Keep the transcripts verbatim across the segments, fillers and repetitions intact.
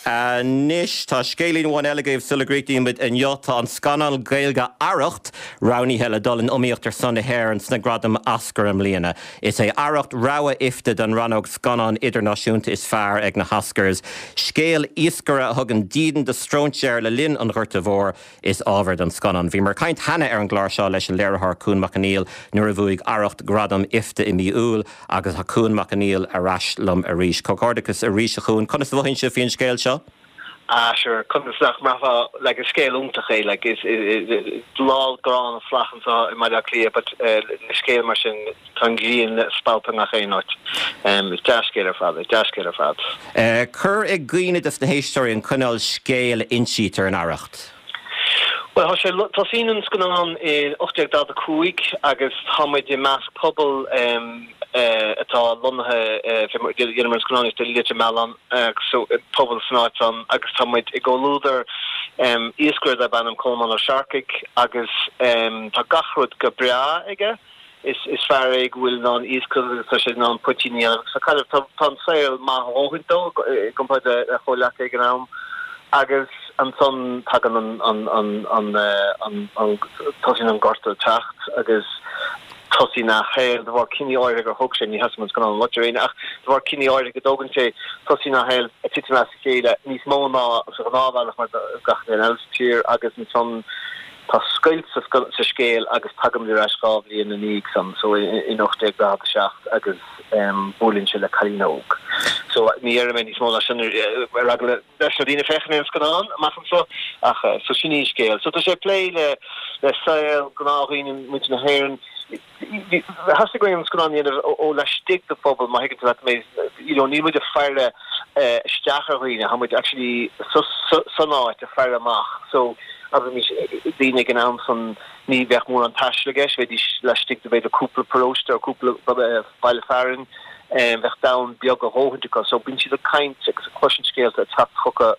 Uh, Nish, tá scélín bháin eile gaibh sulagréictín mit an jota an scanal gailga aracht, Rowney hella dul an umíochtar sanna hair an sna gradam ascar am líana. Is é aracht rawa ifte don ranog scanan idirnáisiúnta is fear ag na haskars. Scéal íscara thug an díden de strónseir le linn an ghurta bhór is ábhar don scanan. Bhí mar caint hana ar an gláir seo leis an léirithar Cún Mac Aníl nuair a bhuaig aracht gradam ifte i miúil agus ha Cún Mac Aníl a rais lum a ríis. Cogardicus a ríis a chún. Conas bhhain se fion scéal seo? Ah, sure. Conas nach marfa like a scale umtaché, like is is law gran flachen so in my clear, but uh, scale machine tangien spalpen nach einot. Um, is dash scale father, dash scale father. Uh, Cur ag gwine das na history an kunnal scale incheater an aracht. Well, has Tassinans gone on in Ochtek da the Kuik, agus Hamid de Mask Pobble, um, uh, at all Lunhe, uh, Gilmer's Gnonis, the Little Malon, uh, so Pobble Snot on, agus Hamid Igoluder, um, Iskra da Banam Coleman or Sharkik, agus, um, Tagachrud Gabria, ega, is, is Farig will non Iskra, such as non Puccini, so kind of Tom Sale, Mahohinto, compared to Holak Eganam, agus, and son tagan on on on on uh, on on tosin on gorta tacht agus tosina hail the war kini oirig or hokshin you hasman's gone on luxury ach the war kini oirig the dogan say tosina hail a titina scale nis mona so naval mar gachten else tier agus and son ta skills sa scale agus tagam the raskavli in the league some so in ochtek da shaft agus um bolin chile kalinog so near many small regular national fechten is gone on machen so ach so shini scale so to say play the the sale gnahin with na hair has to go in gone on o la stick the bubble my hit that me you don't need to fire uh stacher how much actually so so now to fire mach so aber mich dine genannt von nie weg mo an tasleges we die lastig de de koepel prooster koepel by fahren en weg down bioga hoog te so bin je de kind question scale dat hat hokke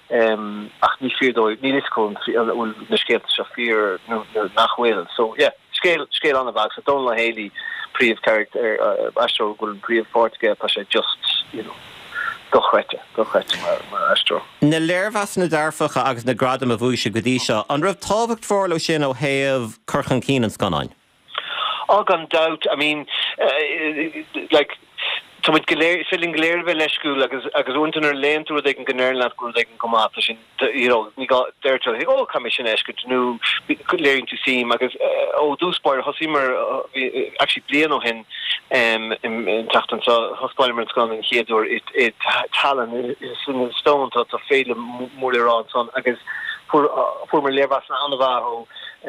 um ach nie vier do nie is kon de scale chauffeur nachwel so yeah scale scale on the back so don't Haley pre character uh, astro good pre fort get just you know Gochwete, gochwete mar astro. Na leirvas na darfacha agus na gradam a bhuaise godí seo, an raibh tábhacht fórló sin ó thaobh Curchan Keenan scanáin? Oh, gone doubt. I mean, uh, like, so with Galer, filling Galerville leis school, agus agus untanar lein to they can ganer lad go they can come out. You know, we got there to think, oh, commission esh could know, could learn to see him. Agus oh, do spoil Hosimer actually playing on him. Um, in in Tachton, so Hospoilerman's gone in here, or it it talent is in the stone to to fail more later on. So I guess for for my levas na Anavaho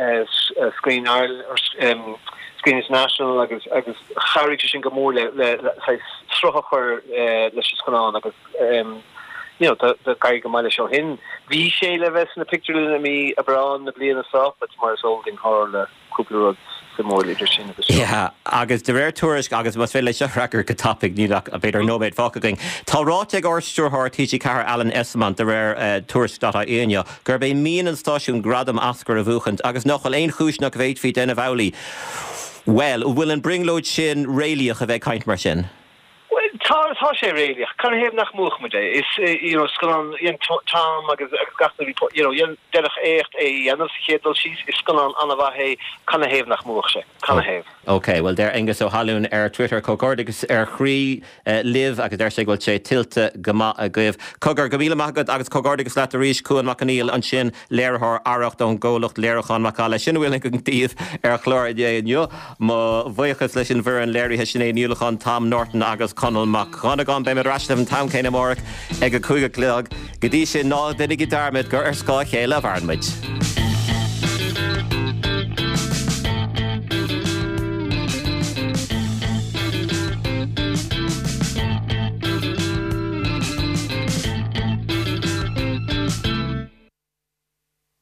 uh screen Ireland or um. Screen International agus agus Harry sin gomór le le strochar leis gan an agus um you know the the guy gomaile show hin vi sé le ves na picture le mi abroad na blian so but mar holding her le couple roads more leadership yeah agus de rare tourist agus was fel leis record go topic ní a better no bit focusing tá ráte orstúr har T G Car Alan Esmond de rare uh, tourist dot aine gur be mín an staisiún gradam ascar a bhuchant agus nochal ein chúisnach veit fi den a bhli well will an bring load sin réliach a bheith kaint mar sin well tá tá sé réliach can heb nach moch me is you know skan in Tom agus gasna you know yen derch echt e yen gedel she's is skan an ava he can heb nach moch se can heb okay well there Angus O'Halloran ar Twitter Cogardigus ar chrí uh, live agus der sé goil sé tilte gama a gif Cogar gomíle magad agus Cogardigus let ríis Cún Mac Aníl an sin léirthar aracht an ggólacht léirchan Macala sin bhfuil go tíomh ar chlóir dé nniu má bhuichas leis an bhar an léirithe sin é níulachan Tom Norton agus Conal Mac Chanagan be me rastem an town céine mórach ag a cúige cleag go dtí sin ná duine darmid gur ar scá chéile bharnmuid.